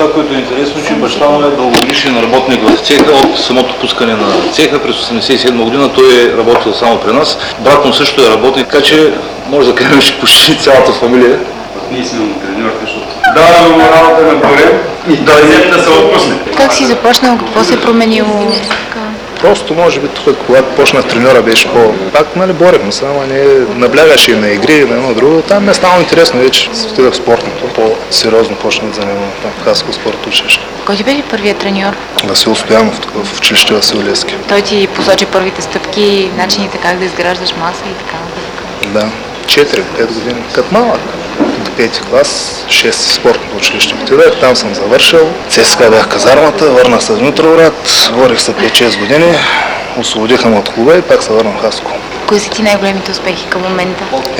това, което е интересно, че баща му е дългогодишен работник в цеха от самото пускане на цеха. През 1987 година той е работил само при нас. Брат му също е работник, така че може да кажем, че почти цялата фамилия. Ние сме му треньорка, защото даваме му работа на поле и да взем да се отпусне. Как си започнал? Какво се е променило? Просто може би тук, когато почнах треньора, беше пак, нали, борехме се, ама не наблягаше и на игри, на едно друго. Там ми е станало интересно вече, отидах в спортното, по-сериозно почнах да занимавам там в Хасково спорт училище. Кой ти беше първият треньор? Васил Стоянов, тук в училище Васил Левски. Той ти посочи първите стъпки, начините как да изграждаш маса и така нататък. Да, 4-5 години, като малък. До 5 клас, 6 спортното училище отидах, там съм завършил. ЦСКА бях казармата, върнах се в Димитровград, борих се 5-6 години, освободиха ме от клуба и пак се върнах в Хасково. Кои са ти най-големите успехи към момента?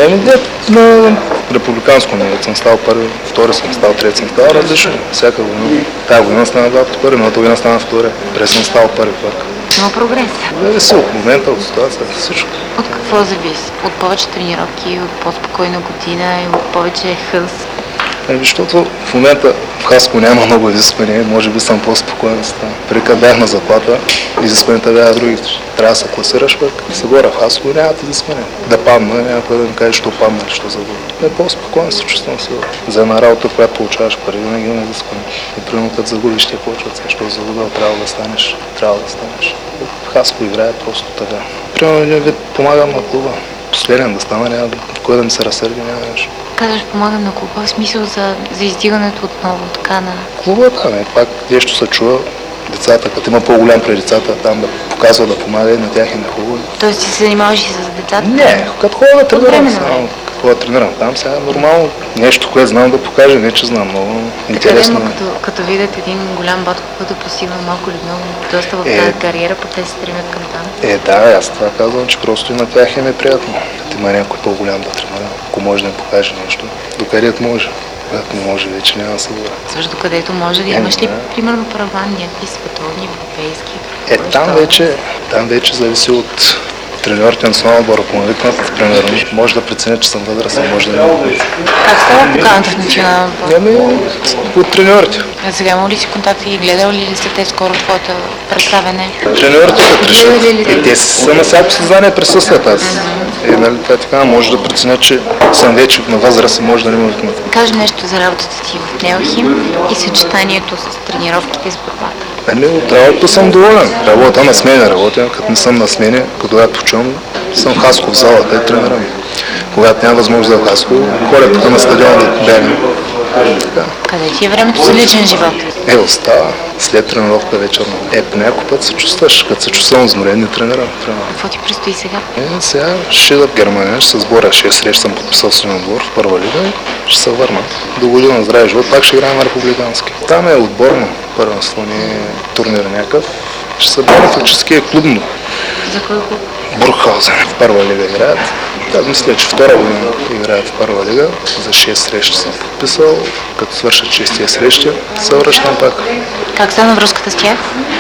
На републиканско ниво съм стал първи, втори съм стал, трети съм стал, различно. Всяка година. Тая година стана два пъти първи, миналата година стана втори. През съм стал първи пак. Има прогрес. Зависи от момента, от ситуацията, всичко. От какво зависи? От повече тренировки, от по-спокойна година и от повече хъс? Защото в момента в Хасково няма много изисквания, може би съм по-спокоен. Преди като бях на заплата, изискванията бяха другите. Трябва да се класираш пък. Се горе в Хасково нямат изисквания. Да падна, някой да ми каже, що падна или що загубя. По-спокоен се чувствам сигурно. За една работа, в която получаваш пари, винаги има изисквания. И примерно като загубиш, ще почват, защото загубил, трябва да станеш. В Хасково играе просто така. Примерно един вид помагам на клуба. Последен да стана, няма кой да ми се разсърди, няма нещо. Казваш, помагам на клуба, в смисъл за издигането отново, така на... Клуба, пак нещо се чува. Децата, като има по-голям при децата, там да показва, да помага и на тях и на хубаво. Тоест ти се занимаваш и с децата? Не, като ходя да тренирам, там сега нормално нещо, което знам да покажа, не че знам много интересно. Като видят един голям батко, който постигнал малко или много, доста в тази кариера, пък те се стремят към там. Да, аз това казвам, че просто и на тях им е приятно. Като има някой по-голям да тренира, ако може да им покаже нещо, докъдето може. Когато не може, вече няма да се говоря. Също докъдето може да имаш ли, примерно, права, някакви световни, европейски? Там вече зависи от треньорите на национална отбора, ако ме викнат, примерно, може да преценя, че съм възрастен, може да няма. Как става поканата в национална отбора? От треньорите. А сега има ли си контакти и гледал ли сте те скоро твоето представяне? Треньорите да решат. Те са на всяко съзнание присъстват аз. Нали, така може да преценя, че съм вече на възраст и може да не ме викнат. Кажи нещо за работата ти в Неохим и съчетанието с тренировките с борбата. От работата съм доволен. Работа на смени, като не съм на смени, когато почувам, съм в Хасково в залата и тренирам. Когато няма възможност да в Хасково, ходя тук на стадиона да бягам. Къде ти е времето за личен живот? Остава. След тренировка вечерно. По някой път се чувстваш, като се чувствам изморен, не тренирам. Какво ти предстои сега? Сега ще да в Германия, ще се сборя 6 срещи, съм подписал с отбор в първа лига и ще се върна. До година здраве живот, пак ще играем на републикански. Там е отборно първенство, не е турнир някакъв. Ще се боря фактически е клубно. За кой клуб? Бургхаузен в първа лига играят. Мисля, че втора година играят в първа лига. За 6 срещи съм подписал. Като свършат 6 срещи, се връщам пак. Как стана връзката с тях?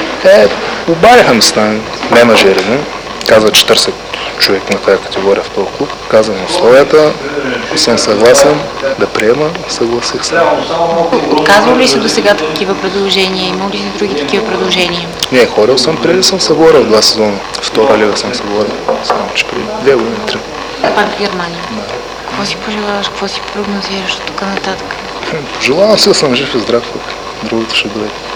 Обадиха ми се, няма жерени. Каза, че търсят човек на тази категория в този клуб. Каза ми условията, ако съм съгласен да приема, съгласих се. Отказвал ли си до сега такива предложения? Имал ли си други такива предложения? Не, ходил съм, преди съм се говорил 2 сезона. Втора лига съм се говорил, само че преди 2 години, 3. Пак в Германия? Да. Какво си пожелаваш, какво си прогнозираш от тук нататък? Пожелавам се да съм жив и здрав, другото ще дойде.